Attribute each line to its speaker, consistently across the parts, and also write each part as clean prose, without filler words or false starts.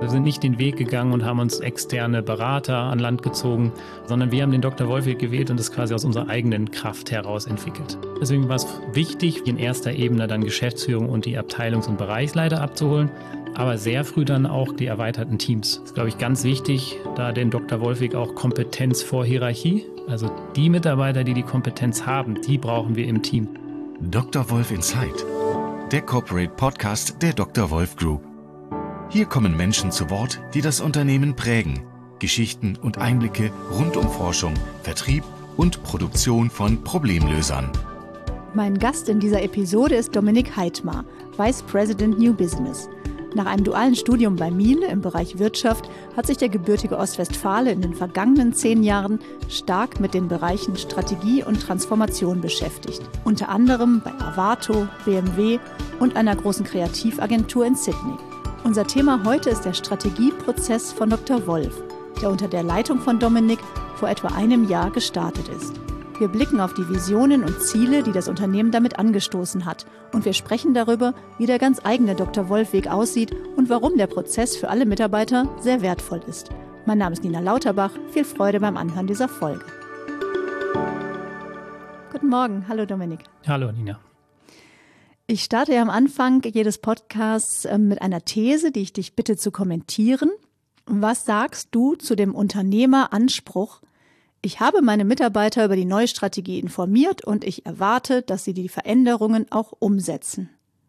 Speaker 1: Wir sind nicht den Weg gegangen und haben uns externe Berater an Land gezogen, sondern wir haben den Dr. Wolfweg gewählt und das quasi aus unserer eigenen Kraft heraus entwickelt. Deswegen war es wichtig, in erster Ebene dann Geschäftsführung und die Abteilungs- und Bereichsleiter abzuholen, aber sehr früh dann auch die erweiterten Teams. Das ist, glaube ich, ganz wichtig, da den Dr. Wolfweg auch Kompetenz vor Hierarchie. Also die Mitarbeiter, die die Kompetenz haben, die brauchen wir im Team.
Speaker 2: Dr. Wolf Inside, der Corporate Podcast der Dr. Wolf Group. Hier kommen Menschen zu Wort, die das Unternehmen prägen. Geschichten und Einblicke rund um Forschung, Vertrieb und Produktion von Problemlösern.
Speaker 3: Mein Gast in dieser Episode ist Dominik Heidmar, Vice President New Business. Nach einem dualen Studium bei Miele im Bereich Wirtschaft hat sich der gebürtige Ostwestfale in den vergangenen 10 Jahren stark mit den Bereichen Strategie und Transformation beschäftigt. Unter anderem bei Arvato, BMW und einer großen Kreativagentur in Sydney. Unser Thema heute ist der Strategieprozess von Dr. Wolf, der unter der Leitung von Dominik vor etwa einem Jahr gestartet ist. Wir blicken auf die Visionen und Ziele, die das Unternehmen damit angestoßen hat. Und wir sprechen darüber, wie der ganz eigene Dr. Wolf-Weg aussieht und warum der Prozess für alle Mitarbeiter sehr wertvoll ist. Mein Name ist Nina Lauterbach. Viel Freude beim Anhören dieser Folge. Guten Morgen. Hallo Dominik.
Speaker 1: Hallo Nina.
Speaker 3: Ich starte ja am Anfang jedes Podcasts mit einer These, die ich dich bitte zu kommentieren. Was sagst du zu dem Unternehmeranspruch: Ich habe meine Mitarbeiter über die neue Strategie informiert und ich erwarte, dass sie die Veränderungen auch umsetzen?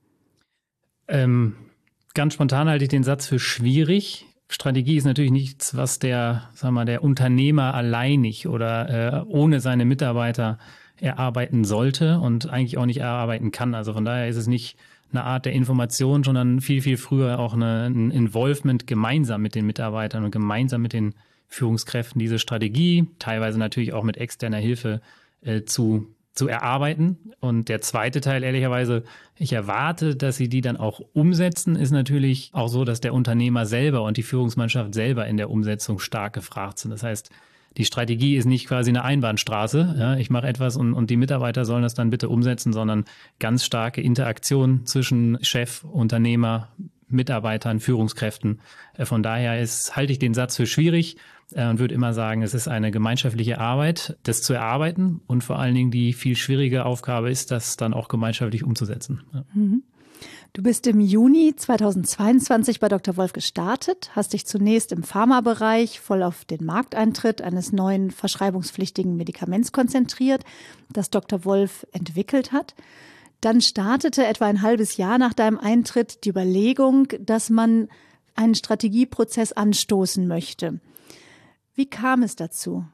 Speaker 1: Ganz spontan halte ich den Satz für schwierig. Strategie ist natürlich nichts, was der Unternehmer alleinig oder ohne seine Mitarbeiter erarbeiten sollte und eigentlich auch nicht erarbeiten kann. Also von daher ist es nicht eine Art der Information, sondern viel, viel früher auch ein Involvement gemeinsam mit den Mitarbeitern und gemeinsam mit den Führungskräften, diese Strategie, teilweise natürlich auch mit externer Hilfe zu erarbeiten. Und der zweite Teil, ehrlicherweise, ich erwarte, dass sie die dann auch umsetzen, ist natürlich auch so, dass der Unternehmer selber und die Führungsmannschaft selber in der Umsetzung stark gefragt sind. Das heißt, die Strategie ist nicht quasi eine Einbahnstraße. Ja, ich mache etwas und die Mitarbeiter sollen das dann bitte umsetzen, sondern ganz starke Interaktion zwischen Chef, Unternehmer, Mitarbeitern, Führungskräften. Von daher halte ich den Satz für schwierig und würde immer sagen, es ist eine gemeinschaftliche Arbeit, das zu erarbeiten, und vor allen Dingen die viel schwierige Aufgabe ist, das dann auch gemeinschaftlich umzusetzen. Ja.
Speaker 3: Du bist im Juni 2022 bei Dr. Wolf gestartet, hast dich zunächst im Pharmabereich voll auf den Markteintritt eines neuen verschreibungspflichtigen Medikaments konzentriert, das Dr. Wolf entwickelt hat. Dann startete etwa ein halbes Jahr nach deinem Eintritt die Überlegung, dass man einen Strategieprozess anstoßen möchte. Wie kam es dazu?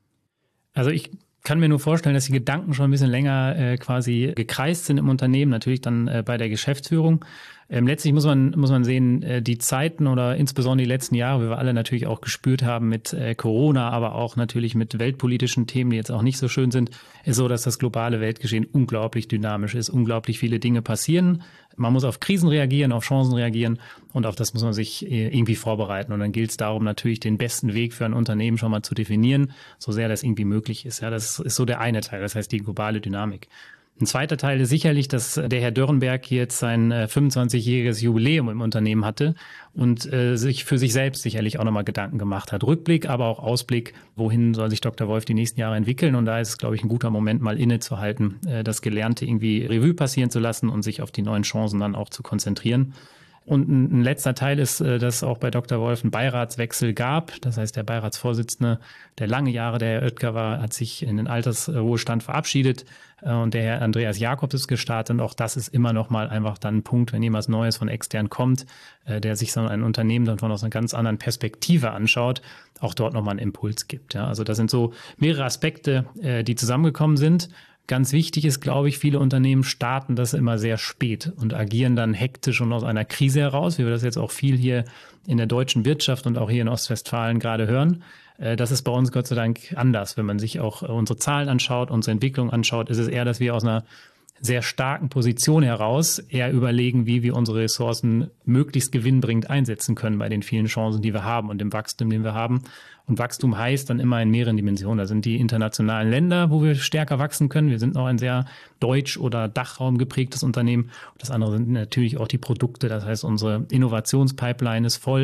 Speaker 1: Also ich kann mir nur vorstellen, dass die Gedanken schon ein bisschen länger quasi gekreist sind im Unternehmen, natürlich dann bei der Geschäftsführung. Letztlich muss man sehen, die Zeiten oder insbesondere die letzten Jahre, wie wir alle natürlich auch gespürt haben mit Corona, aber auch natürlich mit weltpolitischen Themen, die jetzt auch nicht so schön sind, ist so, dass das globale Weltgeschehen unglaublich dynamisch ist, unglaublich viele Dinge passieren. Man muss auf Krisen reagieren, auf Chancen reagieren, und auf das muss man sich irgendwie vorbereiten. Und dann gilt es darum, natürlich den besten Weg für ein Unternehmen schon mal zu definieren, so sehr das irgendwie möglich ist. Ja, das ist so der eine Teil, das heißt die globale Dynamik. Ein zweiter Teil ist sicherlich, dass der Herr Dörrenberg jetzt sein 25-jähriges Jubiläum im Unternehmen hatte und sich für sich selbst sicherlich auch nochmal Gedanken gemacht hat. Rückblick, aber auch Ausblick, wohin soll sich Dr. Wolf die nächsten Jahre entwickeln. Und da ist es, glaube ich, ein guter Moment, mal innezuhalten, das Gelernte irgendwie Revue passieren zu lassen und sich auf die neuen Chancen dann auch zu konzentrieren. Und ein letzter Teil ist, dass auch bei Dr. Wolf ein Beiratswechsel gab. Das heißt, der Beiratsvorsitzende, der lange Jahre der Herr Oetker war, hat sich in den Altersruhestand verabschiedet. Und der Herr Andreas Jakobs ist gestartet. Und auch das ist immer noch mal einfach dann ein Punkt, wenn jemand Neues von extern kommt, der sich so ein Unternehmen dann von aus einer ganz anderen Perspektive anschaut, auch dort noch mal einen Impuls gibt. Ja, also das sind so mehrere Aspekte, die zusammengekommen sind. Ganz wichtig ist, glaube ich, viele Unternehmen starten das immer sehr spät und agieren dann hektisch und aus einer Krise heraus, wie wir das jetzt auch viel hier in der deutschen Wirtschaft und auch hier in Ostwestfalen gerade hören. Das ist bei uns Gott sei Dank anders. Wenn man sich auch unsere Zahlen anschaut, unsere Entwicklung anschaut, ist es eher, dass wir aus einer sehr starken Position heraus eher überlegen, wie wir unsere Ressourcen möglichst gewinnbringend einsetzen können bei den vielen Chancen, die wir haben und dem Wachstum, den wir haben. Und Wachstum heißt dann immer in mehreren Dimensionen. Da sind die internationalen Länder, wo wir stärker wachsen können. Wir sind noch ein sehr deutsch- oder Dachraum geprägtes Unternehmen. Und das andere sind natürlich auch die Produkte. Das heißt, unsere Innovationspipeline ist voll.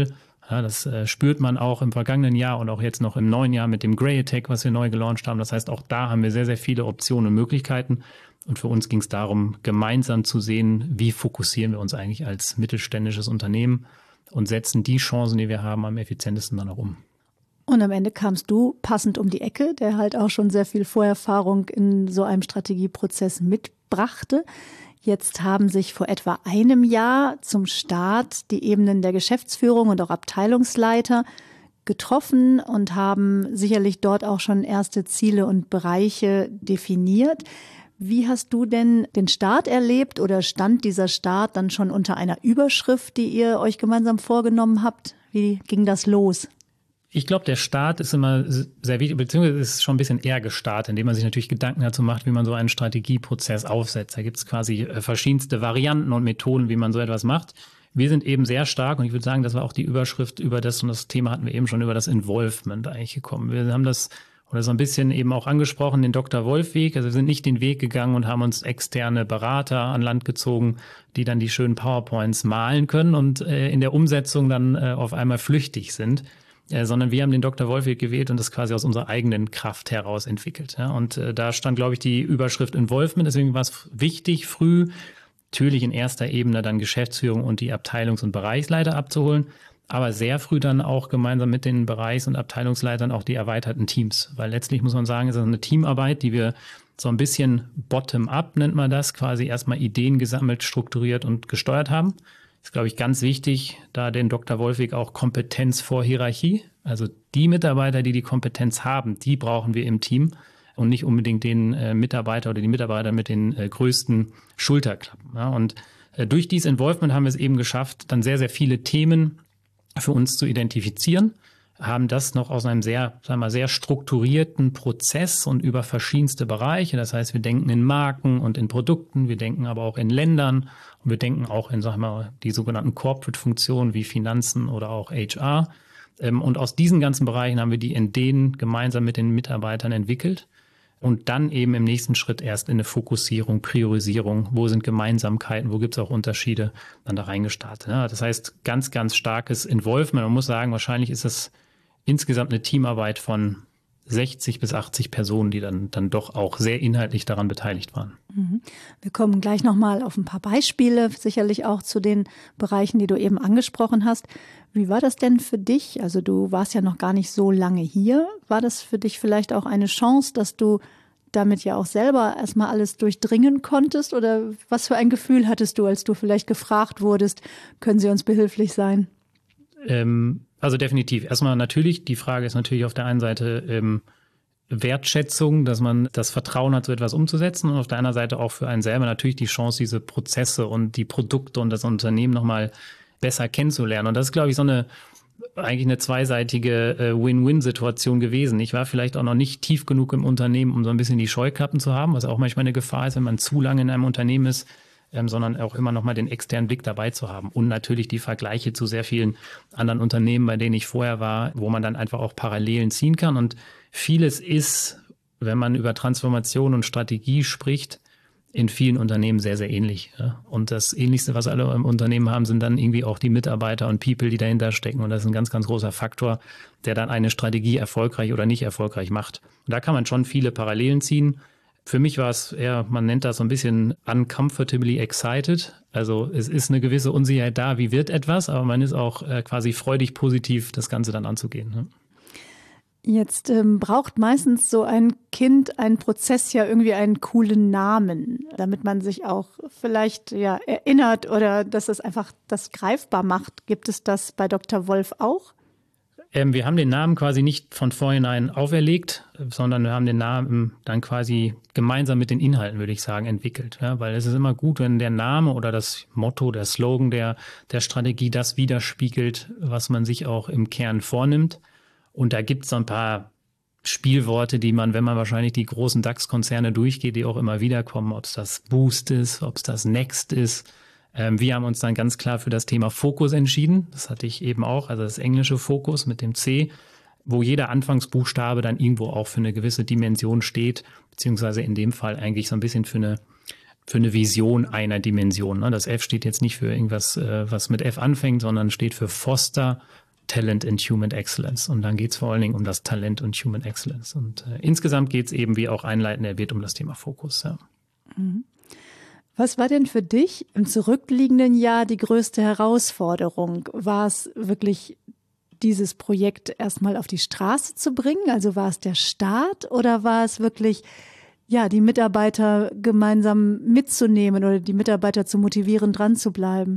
Speaker 1: Ja, das spürt man auch im vergangenen Jahr und auch jetzt noch im neuen Jahr mit dem Grey Attack, was wir neu gelauncht haben. Das heißt, auch da haben wir sehr, sehr viele Optionen und Möglichkeiten. Und für uns ging es darum, gemeinsam zu sehen, wie fokussieren wir uns eigentlich als mittelständisches Unternehmen und setzen die Chancen, die wir haben, am effizientesten dann auch um.
Speaker 3: Und am Ende kamst du passend um die Ecke, der halt auch schon sehr viel Vorerfahrung in so einem Strategieprozess mitbrachte. Jetzt haben sich vor etwa einem Jahr zum Start die Ebenen der Geschäftsführung und auch Abteilungsleiter getroffen und haben sicherlich dort auch schon erste Ziele und Bereiche definiert. Wie hast du denn den Start erlebt oder stand dieser Start dann schon unter einer Überschrift, die ihr euch gemeinsam vorgenommen habt? Wie ging das los?
Speaker 1: Ich glaube, der Start ist immer sehr wichtig, beziehungsweise ist schon ein bisschen eher gestartet, indem man sich natürlich Gedanken dazu macht, wie man so einen Strategieprozess aufsetzt. Da gibt es quasi verschiedenste Varianten und Methoden, wie man so etwas macht. Wir sind eben sehr stark und ich würde sagen, das war auch die Überschrift über das, und das Thema hatten wir eben schon, über das Involvement eigentlich gekommen. Wir haben das oder so ein bisschen eben auch angesprochen, den Dr. Wolf-Weg. Also wir sind nicht den Weg gegangen und haben uns externe Berater an Land gezogen, die dann die schönen PowerPoints malen können und in der Umsetzung dann auf einmal flüchtig sind. Sondern wir haben den Dr. Wolf-Weg gewählt und das quasi aus unserer eigenen Kraft heraus entwickelt. Ja. Und da stand, glaube ich, die Überschrift Involvement. Deswegen war es wichtig, früh natürlich in erster Ebene dann Geschäftsführung und die Abteilungs- und Bereichsleiter abzuholen, aber sehr früh dann auch gemeinsam mit den Bereichs- und Abteilungsleitern auch die erweiterten Teams. Weil letztlich muss man sagen, es ist eine Teamarbeit, die wir so ein bisschen bottom-up, nennt man das, quasi erstmal Ideen gesammelt, strukturiert und gesteuert haben. Das ist, glaube ich, ganz wichtig, da den Dr. Wolf-Weg auch Kompetenz vor Hierarchie. Also die Mitarbeiter, die die Kompetenz haben, die brauchen wir im Team und nicht unbedingt den Mitarbeiter oder die Mitarbeiter mit den größten Schulterklappen. Ja, und durch dieses Involvement haben wir es eben geschafft, dann sehr, sehr viele Themen für uns zu identifizieren, haben das noch aus einem sehr, sagen wir mal, sehr strukturierten Prozess und über verschiedenste Bereiche. Das heißt, wir denken in Marken und in Produkten, wir denken aber auch in Ländern und wir denken auch in, sagen wir mal, die sogenannten Corporate-Funktionen wie Finanzen oder auch HR. Und aus diesen ganzen Bereichen haben wir die Ideen gemeinsam mit den Mitarbeitern entwickelt und dann eben im nächsten Schritt erst in eine Fokussierung, Priorisierung, wo sind Gemeinsamkeiten, wo gibt es auch Unterschiede, dann da reingestartet. Ja, das heißt, ganz, ganz starkes Involvement. Man muss sagen, wahrscheinlich ist es insgesamt eine Teamarbeit von 60 bis 80 Personen, die dann doch auch sehr inhaltlich daran beteiligt waren.
Speaker 3: Wir kommen gleich nochmal auf ein paar Beispiele, sicherlich auch zu den Bereichen, die du eben angesprochen hast. Wie war das denn für dich? Also du warst ja noch gar nicht so lange hier. War das für dich vielleicht auch eine Chance, dass du damit ja auch selber erstmal alles durchdringen konntest? Oder was für ein Gefühl hattest du, als du vielleicht gefragt wurdest, können Sie uns behilflich sein?
Speaker 1: Also definitiv. Erstmal natürlich, die Frage ist natürlich auf der einen Seite Wertschätzung, dass man das Vertrauen hat, so etwas umzusetzen und auf der anderen Seite auch für einen selber natürlich die Chance, diese Prozesse und die Produkte und das Unternehmen nochmal besser kennenzulernen. Und das ist, glaube ich, eigentlich eine zweiseitige Win-Win-Situation gewesen. Ich war vielleicht auch noch nicht tief genug im Unternehmen, um so ein bisschen die Scheuklappen zu haben, was auch manchmal eine Gefahr ist, wenn man zu lange in einem Unternehmen ist, sondern auch immer noch mal den externen Blick dabei zu haben. Und natürlich die Vergleiche zu sehr vielen anderen Unternehmen, bei denen ich vorher war, wo man dann einfach auch Parallelen ziehen kann. Und vieles ist, wenn man über Transformation und Strategie spricht, in vielen Unternehmen sehr, sehr ähnlich. Ja. Und das Ähnlichste, was alle im Unternehmen haben, sind dann irgendwie auch die Mitarbeiter und People, die dahinter stecken. Und das ist ein ganz, ganz großer Faktor, der dann eine Strategie erfolgreich oder nicht erfolgreich macht. Und da kann man schon viele Parallelen ziehen. Für mich war es eher, man nennt das so ein bisschen uncomfortably excited. Also es ist eine gewisse Unsicherheit da, wie wird etwas, aber man ist auch quasi freudig positiv, das Ganze dann anzugehen. Ne?
Speaker 3: Jetzt braucht meistens so ein Kind, ein Prozess ja irgendwie einen coolen Namen, damit man sich auch vielleicht ja erinnert oder dass es einfach das greifbar macht. Gibt es das bei Dr. Wolf auch?
Speaker 1: Wir haben den Namen quasi nicht von vornherein auferlegt, sondern wir haben den Namen dann quasi gemeinsam mit den Inhalten, würde ich sagen, entwickelt. Ja, weil es ist immer gut, wenn der Name oder das Motto, der Slogan der Strategie das widerspiegelt, was man sich auch im Kern vornimmt. Und da gibt es so ein paar Spielworte, die man, wenn man wahrscheinlich die großen DAX-Konzerne durchgeht, die auch immer wieder kommen, ob es das Boost ist, ob es das Next ist. Wir haben uns dann ganz klar für das Thema Fokus entschieden. Das hatte ich eben auch, also das englische Fokus mit dem C, wo jeder Anfangsbuchstabe dann irgendwo auch für eine gewisse Dimension steht, beziehungsweise in dem Fall eigentlich so ein bisschen für eine Vision einer Dimension. Das F steht jetzt nicht für irgendwas, was mit F anfängt, sondern steht für Foster Talent and Human Excellence. Und dann geht es vor allen Dingen um das Talent und Human Excellence. Und insgesamt geht es eben, wie auch einleitend erwähnt, um das Thema Fokus. Ja.
Speaker 3: Was war denn für dich im zurückliegenden Jahr die größte Herausforderung? War es wirklich dieses Projekt erstmal auf die Straße zu bringen? Also war es der Start oder war es wirklich, die Mitarbeiter gemeinsam mitzunehmen oder die Mitarbeiter zu motivieren, dran zu bleiben?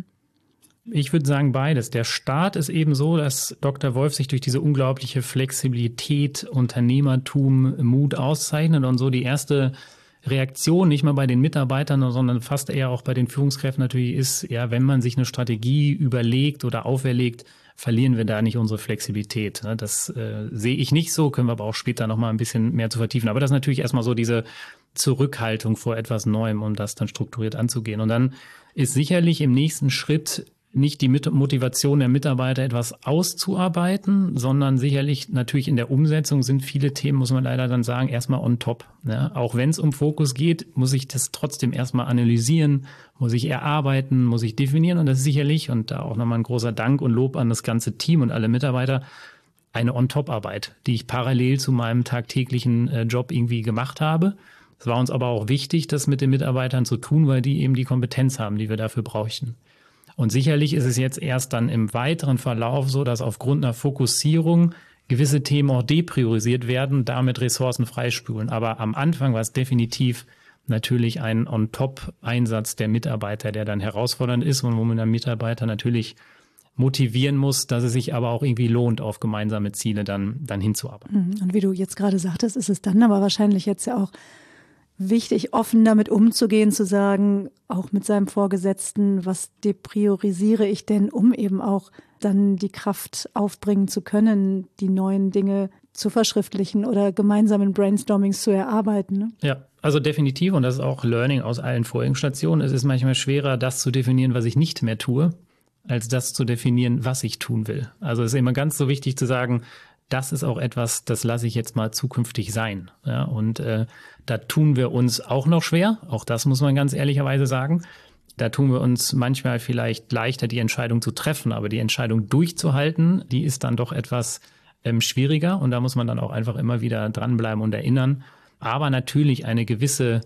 Speaker 1: Ich würde sagen beides. Der Start ist eben so, dass Dr. Wolf sich durch diese unglaubliche Flexibilität, Unternehmertum, Mut auszeichnet und so die erste Reaktion nicht mal bei den Mitarbeitern, sondern fast eher auch bei den Führungskräften natürlich ist, wenn man sich eine Strategie überlegt oder auferlegt, verlieren wir da nicht unsere Flexibilität. Das sehe ich nicht so, können wir aber auch später noch mal ein bisschen mehr zu vertiefen. Aber das ist natürlich erstmal so diese Zurückhaltung vor etwas Neuem, um das dann strukturiert anzugehen. Und dann ist sicherlich im nächsten Schritt nicht die Motivation der Mitarbeiter, etwas auszuarbeiten, sondern sicherlich natürlich in der Umsetzung sind viele Themen, muss man leider dann sagen, erstmal on top. Ja, auch wenn es um Fokus geht, muss ich das trotzdem erstmal analysieren, muss ich erarbeiten, muss ich definieren. Und das ist sicherlich, und da auch nochmal ein großer Dank und Lob an das ganze Team und alle Mitarbeiter, eine On-Top-Arbeit, die ich parallel zu meinem tagtäglichen Job irgendwie gemacht habe. Es war uns aber auch wichtig, das mit den Mitarbeitern zu tun, weil die eben die Kompetenz haben, die wir dafür bräuchten. Und sicherlich ist es jetzt erst dann im weiteren Verlauf so, dass aufgrund einer Fokussierung gewisse Themen auch depriorisiert werden, damit Ressourcen freispülen. Aber am Anfang war es definitiv natürlich ein On-Top-Einsatz der Mitarbeiter, der dann herausfordernd ist und wo man den Mitarbeiter natürlich motivieren muss, dass es sich aber auch irgendwie lohnt, auf gemeinsame Ziele dann hinzuarbeiten.
Speaker 3: Und wie du jetzt gerade sagtest, ist es dann aber wahrscheinlich jetzt ja auch wichtig, offen damit umzugehen, zu sagen, auch mit seinem Vorgesetzten, was depriorisiere ich denn, um eben auch dann die Kraft aufbringen zu können, die neuen Dinge zu verschriftlichen oder gemeinsam in Brainstormings zu erarbeiten. Ne?
Speaker 1: Ja, also definitiv. Und das ist auch Learning aus allen vorigen Stationen. Es ist manchmal schwerer, das zu definieren, was ich nicht mehr tue, als das zu definieren, was ich tun will. Also es ist immer ganz so wichtig zu sagen, das ist auch etwas, das lasse ich jetzt mal zukünftig sein. Ja, und da tun wir uns auch noch schwer. Auch das muss man ganz ehrlicherweise sagen. Da tun wir uns manchmal vielleicht leichter, die Entscheidung zu treffen. Aber die Entscheidung durchzuhalten, die ist dann doch etwas schwieriger. Und da muss man dann auch einfach immer wieder dranbleiben und erinnern. Aber natürlich eine gewisse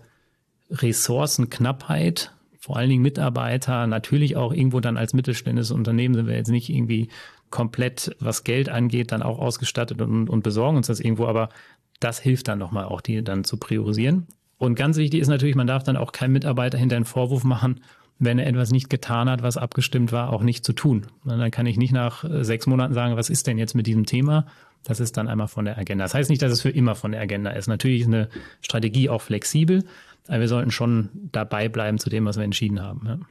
Speaker 1: Ressourcenknappheit, vor allen Dingen Mitarbeiter, natürlich auch irgendwo dann als mittelständisches Unternehmen sind wir jetzt nicht irgendwie komplett, was Geld angeht, dann auch ausgestattet und besorgen uns das irgendwo. Aber das hilft dann nochmal auch, die dann zu priorisieren. Und ganz wichtig ist natürlich, man darf dann auch keinem Mitarbeiter hinter einen Vorwurf machen, wenn er etwas nicht getan hat, was abgestimmt war, auch nicht zu tun. Und dann kann ich nicht nach 6 Monaten sagen, was ist denn jetzt mit diesem Thema? Das ist dann einmal von der Agenda. Das heißt nicht, dass es für immer von der Agenda ist. Natürlich ist eine Strategie auch flexibel, aber wir sollten schon dabei bleiben zu dem, was wir entschieden haben. Ja.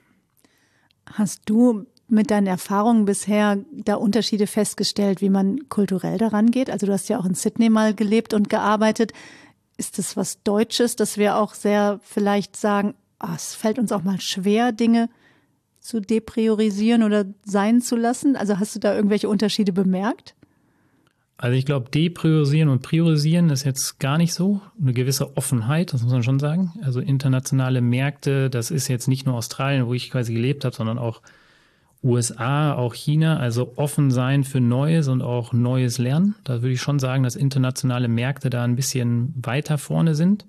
Speaker 3: Hast du mit deinen Erfahrungen bisher da Unterschiede festgestellt, wie man kulturell daran geht? Also du hast ja auch in Sydney mal gelebt und gearbeitet. Ist das was Deutsches, dass wir auch sehr vielleicht sagen, es fällt uns auch mal schwer, Dinge zu depriorisieren oder sein zu lassen? Also hast du da irgendwelche Unterschiede bemerkt?
Speaker 1: Also ich glaube, depriorisieren und priorisieren ist jetzt gar nicht so. Eine gewisse Offenheit, das muss man schon sagen. Also internationale Märkte, das ist jetzt nicht nur Australien, wo ich quasi gelebt habe, sondern auch USA, auch China. Also offen sein für Neues und auch Neues lernen. Da würde ich schon sagen, dass internationale Märkte da ein bisschen weiter vorne sind.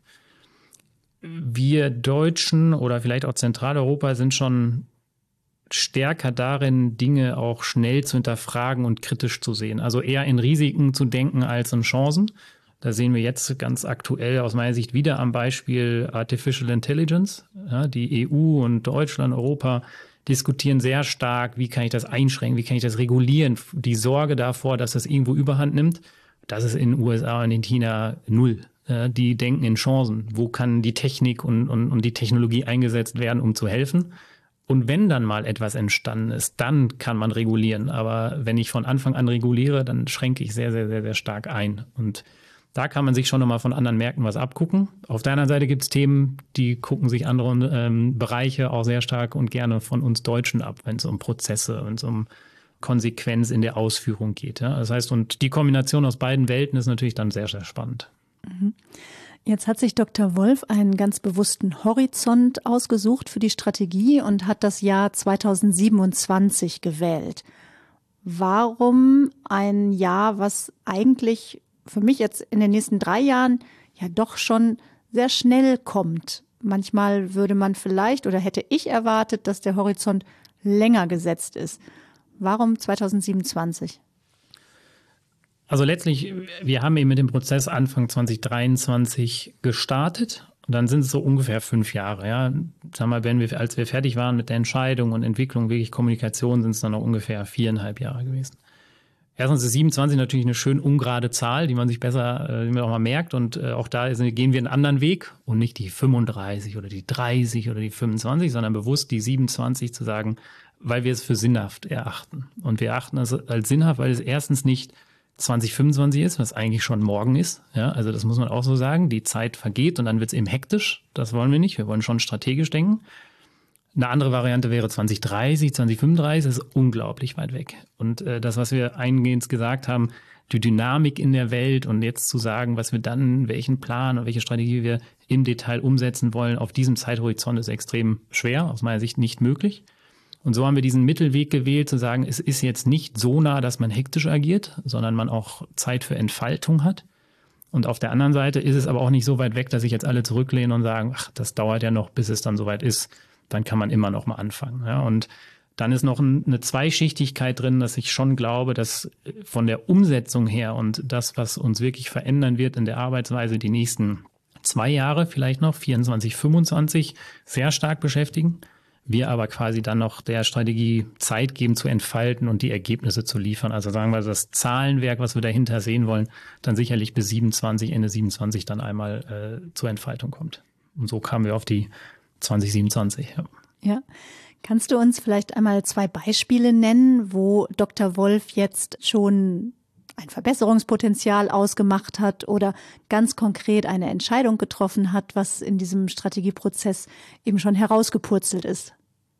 Speaker 1: Wir Deutschen oder vielleicht auch Zentraleuropa sind schon stärker darin, Dinge auch schnell zu hinterfragen und kritisch zu sehen. Also eher in Risiken zu denken als in Chancen. Da sehen wir jetzt ganz aktuell aus meiner Sicht wieder am Beispiel Artificial Intelligence. Ja, die EU und Deutschland, Europa diskutieren sehr stark, wie kann ich das einschränken, wie kann ich das regulieren. Die Sorge davor, dass das irgendwo Überhand nimmt, das ist in den USA und in China null. Die denken in Chancen. Wo kann die Technik und die Technologie eingesetzt werden, um zu helfen? Und wenn dann mal etwas entstanden ist, dann kann man regulieren. Aber wenn ich von Anfang an reguliere, dann schränke ich sehr, sehr, sehr, sehr stark ein. Und da kann man sich schon nochmal von anderen Märkten was abgucken. Auf der anderen Seite gibt es Themen, die gucken sich andere Bereiche auch sehr stark und gerne von uns Deutschen ab, wenn es um Prozesse und um Konsequenz in der Ausführung geht. Ja? Das heißt, und die Kombination aus beiden Welten ist natürlich dann sehr, sehr spannend.
Speaker 3: Jetzt hat sich Dr. Wolf einen ganz bewussten Horizont ausgesucht für die Strategie und hat das Jahr 2027 gewählt. Warum ein Jahr, was eigentlich für mich jetzt in den nächsten 3 Jahren ja doch schon sehr schnell kommt? Manchmal würde man vielleicht oder hätte ich erwartet, dass der Horizont länger gesetzt ist. Warum 2027?
Speaker 1: Also letztlich, wir haben eben mit dem Prozess Anfang 2023 gestartet und dann sind es so ungefähr 5 Jahre. Ja. Sag mal, als wir fertig waren mit der Entscheidung und Entwicklung, wirklich Kommunikation, sind es dann noch ungefähr 4,5 Jahre gewesen. Erstens ist 27 natürlich eine schön ungerade Zahl, die man sich besser, die man auch mal merkt. Und auch da gehen wir einen anderen Weg und nicht die 35 oder die 30 oder die 25, sondern bewusst die 27 zu sagen, weil wir es für sinnhaft erachten. Und wir erachten es als sinnhaft, weil es erstens nicht 2025 ist, was eigentlich schon morgen ist. Ja, also das muss man auch so sagen. Die Zeit vergeht und dann wird es eben hektisch. Das wollen wir nicht. Wir wollen schon strategisch denken. Eine andere Variante wäre 2030, 2035, das ist unglaublich weit weg. Und das, was wir eingehend gesagt haben, die Dynamik in der Welt und jetzt zu sagen, was wir dann, welchen Plan und welche Strategie wir im Detail umsetzen wollen, auf diesem Zeithorizont ist extrem schwer, aus meiner Sicht nicht möglich. Und so haben wir diesen Mittelweg gewählt, zu sagen, es ist jetzt nicht so nah, dass man hektisch agiert, sondern man auch Zeit für Entfaltung hat. Und auf der anderen Seite ist es aber auch nicht so weit weg, dass sich jetzt alle zurücklehnen und sagen, ach, das dauert ja noch, bis es dann soweit ist. Dann kann man immer noch mal anfangen. Ja, und dann ist noch eine Zweischichtigkeit drin, dass ich schon glaube, dass von der Umsetzung her und das, was uns wirklich verändern wird in der Arbeitsweise die nächsten 2 Jahre, vielleicht noch 24, 25, sehr stark beschäftigen. Wir aber quasi dann noch der Strategie Zeit geben zu entfalten und die Ergebnisse zu liefern. Also sagen wir, das Zahlenwerk, was wir dahinter sehen wollen, dann sicherlich bis 27, Ende 27 dann einmal zur Entfaltung kommt. Und so kamen wir auf die 2027.
Speaker 3: Ja. Kannst du uns vielleicht einmal 2 Beispiele nennen, wo Dr. Wolf jetzt schon ein Verbesserungspotenzial ausgemacht hat oder ganz konkret eine Entscheidung getroffen hat, was in diesem Strategieprozess eben schon herausgepurzelt ist?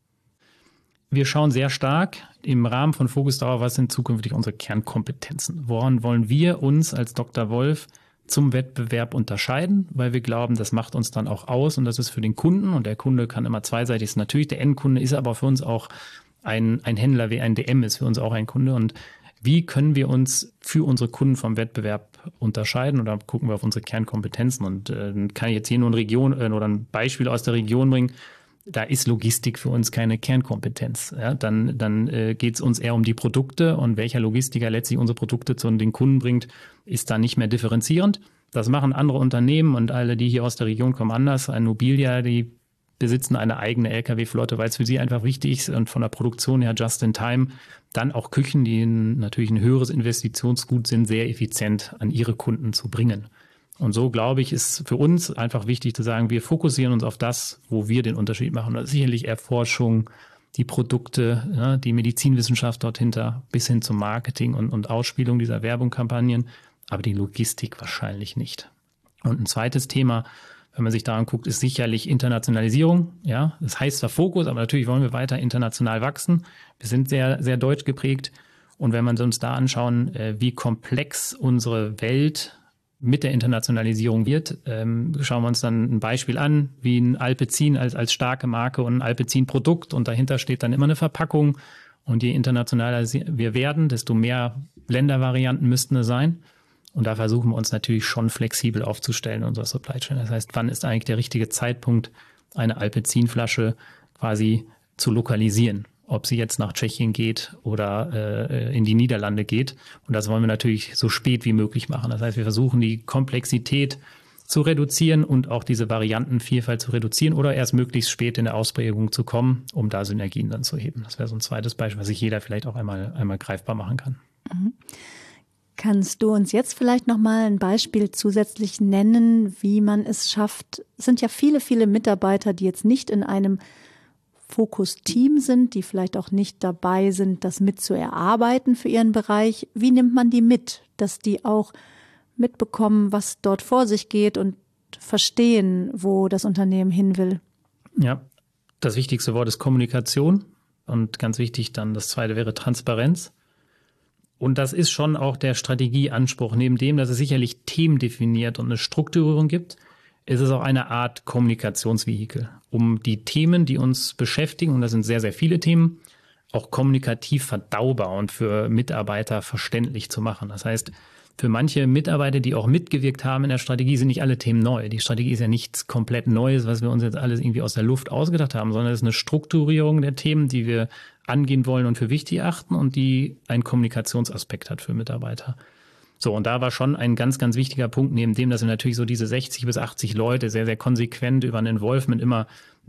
Speaker 1: Wir schauen sehr stark im Rahmen von Fokus darauf, was sind zukünftig unsere Kernkompetenzen. Woran wollen wir uns als Dr. Wolf zum Wettbewerb unterscheiden, weil wir glauben, das macht uns dann auch aus und das ist für den Kunden und der Kunde kann immer zweiseitig sein. Natürlich, der Endkunde ist aber für uns auch ein Händler, wie ein DM ist für uns auch ein Kunde und wie können wir uns für unsere Kunden vom Wettbewerb unterscheiden und dann gucken wir auf unsere Kernkompetenzen und kann ich jetzt hier nur eine Region oder ein Beispiel aus der Region bringen. Da ist Logistik für uns keine Kernkompetenz. Ja, dann geht es uns eher um die Produkte und welcher Logistiker letztlich unsere Produkte zu den Kunden bringt, ist da nicht mehr differenzierend. Das machen andere Unternehmen und alle, die hier aus der Region kommen, anders. Ein Mobilia, die besitzen eine eigene Lkw-Flotte, weil es für sie einfach wichtig ist und von der Produktion her just in time. Dann auch Küchen, die natürlich ein höheres Investitionsgut sind, sehr effizient an ihre Kunden zu bringen. Und so, glaube ich, ist für uns einfach wichtig zu sagen, wir fokussieren uns auf das, wo wir den Unterschied machen. Das ist sicherlich Erforschung, die Produkte, ja, die Medizinwissenschaft dort hinter, bis hin zum Marketing und Ausspielung dieser Werbungkampagnen, aber die Logistik wahrscheinlich nicht. Und ein zweites Thema, wenn man sich daran guckt, ist sicherlich Internationalisierung. Ja, das heißt zwar Fokus, aber natürlich wollen wir weiter international wachsen. Wir sind sehr, sehr deutsch geprägt. Und wenn man uns da anschauen, wie komplex unsere Welt mit der Internationalisierung wird, schauen wir uns dann ein Beispiel an, wie ein Alpecin als starke Marke und ein Alpecin-Produkt und dahinter steht dann immer eine Verpackung und je internationaler wir werden, desto mehr Ländervarianten müssten es sein und da versuchen wir uns natürlich schon flexibel aufzustellen in unserer Supply Chain. Das heißt, wann ist eigentlich der richtige Zeitpunkt, eine Alpecin-Flasche quasi zu lokalisieren? Ob sie jetzt nach Tschechien geht oder in die Niederlande geht. Und das wollen wir natürlich so spät wie möglich machen. Das heißt, wir versuchen die Komplexität zu reduzieren und auch diese Variantenvielfalt zu reduzieren oder erst möglichst spät in der Ausprägung zu kommen, um da Synergien dann zu heben. Das wäre so ein zweites Beispiel, was sich jeder vielleicht auch einmal greifbar machen kann.
Speaker 3: Mhm. Kannst du uns jetzt vielleicht noch mal ein Beispiel zusätzlich nennen, wie man es schafft? Es sind ja viele, viele Mitarbeiter, die jetzt nicht in einem Fokus-Team sind, die vielleicht auch nicht dabei sind, das mit zu erarbeiten für ihren Bereich. Wie nimmt man die mit, dass die auch mitbekommen, was dort vor sich geht und verstehen, wo das Unternehmen hin will?
Speaker 1: Ja, das wichtigste Wort ist Kommunikation und ganz wichtig dann das zweite wäre Transparenz. Und das ist schon auch der Strategieanspruch. Neben dem, dass es sicherlich Themen definiert und eine Strukturierung gibt, ist es auch eine Art Kommunikationsvehikel, um die Themen, die uns beschäftigen, und das sind sehr, sehr viele Themen, auch kommunikativ verdaubar und für Mitarbeiter verständlich zu machen. Das heißt, für manche Mitarbeiter, die auch mitgewirkt haben in der Strategie, sind nicht alle Themen neu. Die Strategie ist ja nichts komplett Neues, was wir uns jetzt alles irgendwie aus der Luft ausgedacht haben, sondern es ist eine Strukturierung der Themen, die wir angehen wollen und für wichtig erachten und die einen Kommunikationsaspekt hat für Mitarbeiter. So, und da war schon ein ganz, ganz wichtiger Punkt, neben dem, dass wir natürlich so diese 60 bis 80 Leute sehr, sehr konsequent über ein Involvement immer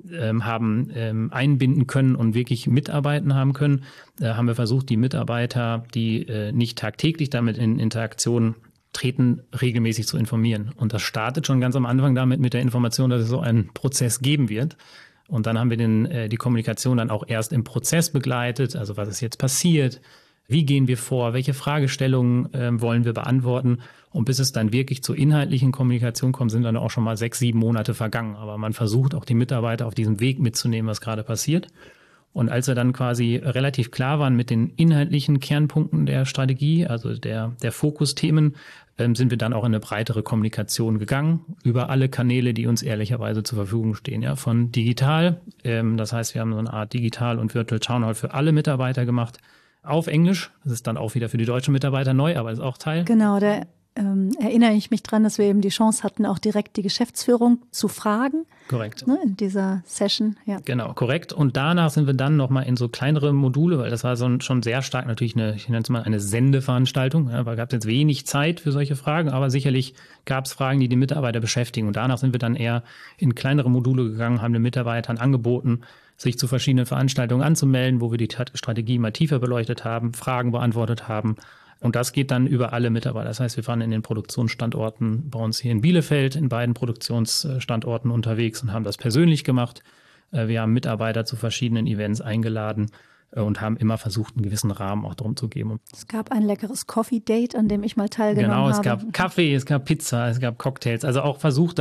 Speaker 1: haben einbinden können und wirklich mitarbeiten haben können, haben wir versucht, die Mitarbeiter, die nicht tagtäglich damit in Interaktion treten, regelmäßig zu informieren. Und das startet schon ganz am Anfang damit mit der Information, dass es so einen Prozess geben wird. Und dann haben wir die Kommunikation dann auch erst im Prozess begleitet, also was ist jetzt passiert, wie gehen wir vor, welche Fragestellungen wollen wir beantworten. Und bis es dann wirklich zur inhaltlichen Kommunikation kommt, sind dann auch schon mal 6, 7 Monate vergangen. Aber man versucht auch die Mitarbeiter auf diesem Weg mitzunehmen, was gerade passiert. Und als wir dann quasi relativ klar waren mit den inhaltlichen Kernpunkten der Strategie, also der Fokusthemen, sind wir dann auch in eine breitere Kommunikation gegangen über alle Kanäle, die uns ehrlicherweise zur Verfügung stehen. Ja, von digital, das heißt, wir haben so eine Art Digital- und Virtual Town Hall für alle Mitarbeiter gemacht, auf Englisch. Das ist dann auch wieder für die deutschen Mitarbeiter neu, aber ist auch Teil.
Speaker 3: Genau, da erinnere ich mich dran, dass wir eben die Chance hatten, auch direkt die Geschäftsführung zu fragen.
Speaker 1: Korrekt.
Speaker 3: Ne, in dieser Session, ja.
Speaker 1: Genau, korrekt. Und danach sind wir dann nochmal in so kleinere Module, weil das war schon sehr stark natürlich ich nenne es mal eine Sendeveranstaltung. Ja, da gab es jetzt wenig Zeit für solche Fragen, aber sicherlich gab es Fragen, die die Mitarbeiter beschäftigen. Und danach sind wir dann eher in kleinere Module gegangen, haben den Mitarbeitern angeboten, sich zu verschiedenen Veranstaltungen anzumelden, wo wir die Strategie mal tiefer beleuchtet haben, Fragen beantwortet haben. Und das geht dann über alle Mitarbeiter. Das heißt, wir waren in den Produktionsstandorten bei uns hier in Bielefeld, in beiden Produktionsstandorten unterwegs und haben das persönlich gemacht. Wir haben Mitarbeiter zu verschiedenen Events eingeladen und haben immer versucht, einen gewissen Rahmen auch drum zu geben.
Speaker 3: Es gab ein leckeres Coffee-Date, an dem ich mal teilgenommen habe.
Speaker 1: Genau, es gab Kaffee, es gab Pizza, es gab Cocktails. Also auch versucht,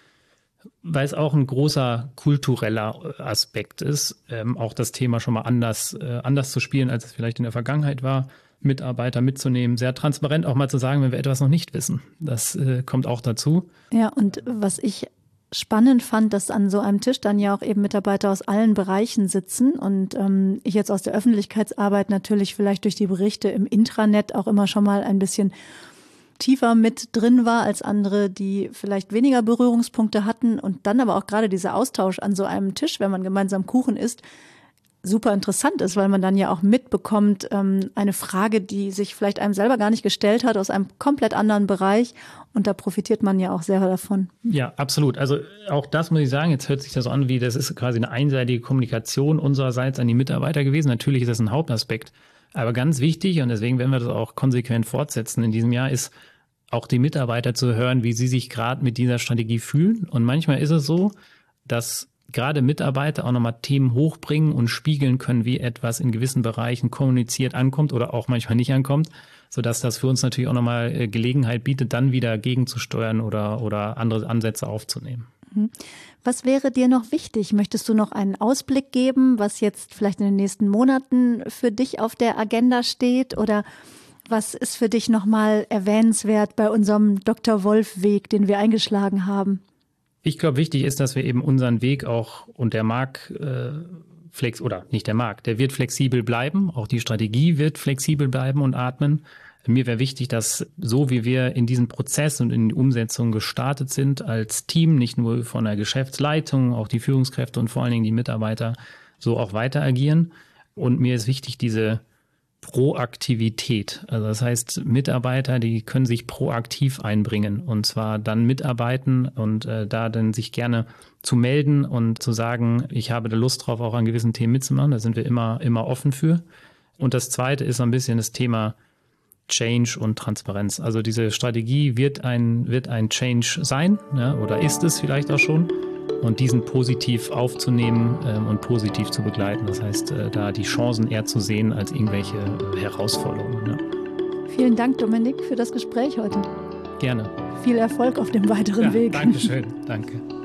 Speaker 1: weil es auch ein großer kultureller Aspekt ist, auch das Thema schon mal anders zu spielen, als es vielleicht in der Vergangenheit war. Mitarbeiter mitzunehmen, sehr transparent auch mal zu sagen, wenn wir etwas noch nicht wissen. Das kommt auch dazu.
Speaker 3: Ja, und was ich spannend fand, dass an so einem Tisch dann ja auch eben Mitarbeiter aus allen Bereichen sitzen und ich jetzt aus der Öffentlichkeitsarbeit natürlich vielleicht durch die Berichte im Intranet auch immer schon mal ein bisschen tiefer mit drin war als andere, die vielleicht weniger Berührungspunkte hatten und dann aber auch gerade dieser Austausch an so einem Tisch, wenn man gemeinsam Kuchen isst, super interessant ist, weil man dann ja auch mitbekommt, eine Frage, die sich vielleicht einem selber gar nicht gestellt hat, aus einem komplett anderen Bereich. Und da profitiert man ja auch sehr davon.
Speaker 1: Ja, absolut. Also auch das muss ich sagen, jetzt hört sich das so an, wie das ist quasi eine einseitige Kommunikation unsererseits an die Mitarbeiter gewesen. Natürlich ist das ein Hauptaspekt. Aber ganz wichtig, und deswegen werden wir das auch konsequent fortsetzen in diesem Jahr, ist auch die Mitarbeiter zu hören, wie sie sich gerade mit dieser Strategie fühlen. Und manchmal ist es so, dass gerade Mitarbeiter auch nochmal Themen hochbringen und spiegeln können, wie etwas in gewissen Bereichen kommuniziert ankommt oder auch manchmal nicht ankommt, sodass das für uns natürlich auch nochmal Gelegenheit bietet, dann wieder gegenzusteuern oder andere Ansätze aufzunehmen.
Speaker 3: Was wäre dir noch wichtig? Möchtest du noch einen Ausblick geben, was jetzt vielleicht in den nächsten Monaten für dich auf der Agenda steht? Oder was ist für dich nochmal erwähnenswert bei unserem Dr. Wolf-Weg, den wir eingeschlagen haben?
Speaker 1: Ich glaube, wichtig ist, dass wir eben unseren Weg auch, und der der wird flexibel bleiben, auch die Strategie wird flexibel bleiben und atmen. Mir wäre wichtig, dass so wie wir in diesen Prozess und in die Umsetzung gestartet sind als Team, nicht nur von der Geschäftsleitung, auch die Führungskräfte und vor allen Dingen die Mitarbeiter so auch weiter agieren. Und mir ist wichtig, diese Proaktivität. Also das heißt, Mitarbeiter, die können sich proaktiv einbringen und zwar dann mitarbeiten und da dann sich gerne zu melden und zu sagen, ich habe da Lust drauf, auch an gewissen Themen mitzumachen. Da sind wir immer offen für. Und das Zweite ist so ein bisschen das Thema Change und Transparenz. Also diese Strategie wird ein Change sein, ja, oder ist es vielleicht auch schon. Und diesen positiv aufzunehmen und positiv zu begleiten. Das heißt, da die Chancen eher zu sehen als irgendwelche Herausforderungen. Ja.
Speaker 3: Vielen Dank, Dominik, für das Gespräch heute.
Speaker 1: Gerne.
Speaker 3: Viel Erfolg auf dem weiteren Weg.
Speaker 1: Dankeschön. Danke.